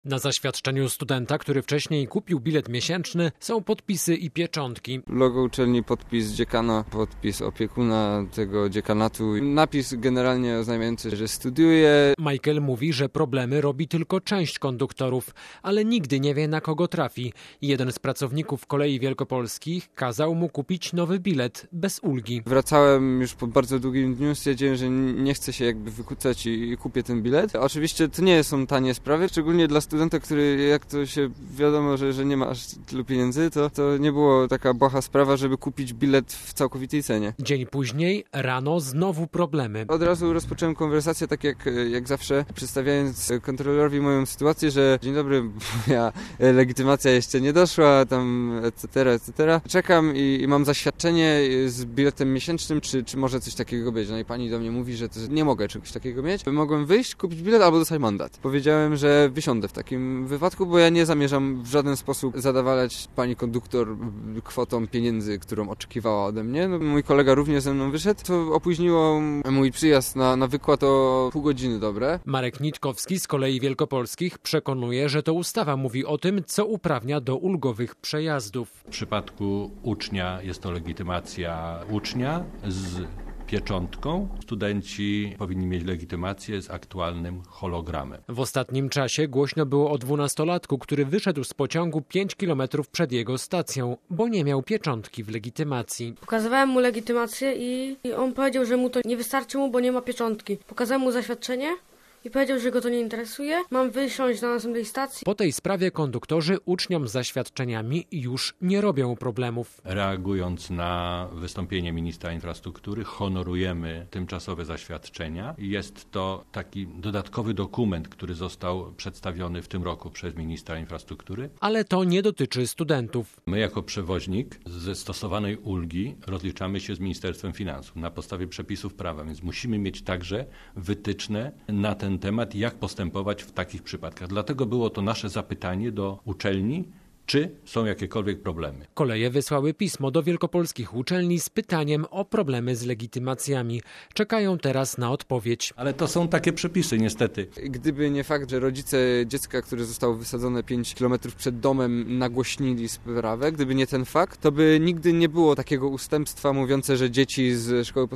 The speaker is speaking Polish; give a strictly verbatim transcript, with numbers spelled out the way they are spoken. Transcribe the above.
Na zaświadczeniu studenta, który wcześniej kupił bilet miesięczny, są podpisy i pieczątki. Logo uczelni, podpis dziekana, podpis opiekuna tego dziekanatu, napis generalnie oznajmiający, że studiuje. Michael mówi, że problemy robi tylko część konduktorów, ale nigdy nie wie, na kogo trafi. Jeden z pracowników Kolei Wielkopolskich kazał mu kupić nowy bilet bez ulgi. Wracałem już po bardzo długim dniu, stwierdziłem, że nie chcę się jakby wykucać i kupię ten bilet. Oczywiście to nie są tanie sprawy, szczególnie dla studenta, który, jak to się wiadomo, że, że nie ma aż tylu pieniędzy, to, to nie było taka błaha sprawa, żeby kupić bilet w całkowitej cenie. Dzień później, rano, znowu problemy. Od razu rozpocząłem konwersację, tak jak, jak zawsze, przedstawiając kontrolerowi moją sytuację, że dzień dobry, moja legitymacja jeszcze nie doszła, tam et cetera, et cetera. Czekam i, i mam zaświadczenie z biletem miesięcznym, czy, czy może coś takiego być. No i pani do mnie mówi, że to nie mogę czegoś takiego mieć. Mogłem wyjść, kupić bilet albo dostać mandat. Powiedziałem, że wysiądę w takim wypadku, bo ja nie zamierzam w żaden sposób zadawalać pani konduktor kwotą pieniędzy, którą oczekiwała ode mnie. No, mój kolega również ze mną wyszedł. To opóźniło mój przyjazd na, na wykład o pół godziny dobre. Marek Nitkowski z Kolei Wielkopolskich przekonuje, że to ustawa mówi o tym, co uprawnia do ulgowych przejazdów. W przypadku ucznia jest to legitymacja ucznia z pieczątką. Studenci powinni mieć legitymację z aktualnym hologramem. W ostatnim czasie głośno było o dwunastolatku, który wyszedł z pociągu pięć kilometrów przed jego stacją, bo nie miał pieczątki w legitymacji. Pokazywałem mu legitymację i, i on powiedział, że mu to nie wystarczy mu, bo nie ma pieczątki. Pokazałem mu zaświadczenie i powiedział, że go to nie interesuje. Mam wysiąść na następnej stacji. Po tej sprawie konduktorzy uczniom z zaświadczeniami już nie robią problemów. Reagując na wystąpienie ministra infrastruktury, honorujemy tymczasowe zaświadczenia. Jest to taki dodatkowy dokument, który został przedstawiony w tym roku przez ministra infrastruktury. Ale to nie dotyczy studentów. My jako przewoźnik ze stosowanej ulgi rozliczamy się z Ministerstwem Finansów na podstawie przepisów prawa, więc musimy mieć także wytyczne na ten temat, jak postępować w takich przypadkach. Dlatego było to nasze zapytanie do uczelni, czy są jakiekolwiek problemy. Koleje wysłały pismo do wielkopolskich uczelni z pytaniem o problemy z legitymacjami. Czekają teraz na odpowiedź. Ale to są takie przepisy, niestety. Gdyby nie fakt, że rodzice dziecka, które zostało wysadzone pięć kilometrów przed domem, nagłośnili sprawę, gdyby nie ten fakt, to by nigdy nie było takiego ustępstwa mówiące, że dzieci z szkoły